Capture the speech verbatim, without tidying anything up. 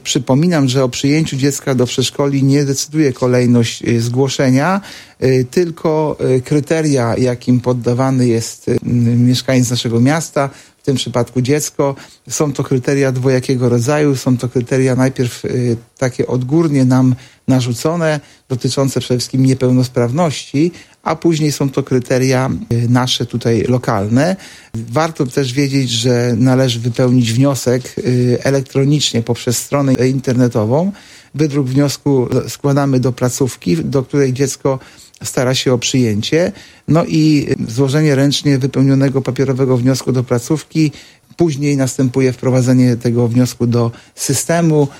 Przypominam, że o przyjęciu dziecka do przedszkoli nie decyduje kolejność zgłoszenia, tylko kryteria, jakim poddawany jest mieszkaniec naszego miasta, w tym przypadku dziecko. Są to kryteria dwojakiego rodzaju. Są to kryteria najpierw y, takie odgórnie nam narzucone, dotyczące przede wszystkim niepełnosprawności, a później są to kryteria y, nasze tutaj lokalne. Warto też wiedzieć, że należy wypełnić wniosek y, elektronicznie poprzez stronę internetową. Wydruk wniosku składamy do placówki, do której dziecko stara się o przyjęcie. No i złożenie ręcznie wypełnionego papierowego wniosku do placówki. Później następuje wprowadzenie tego wniosku do systemu.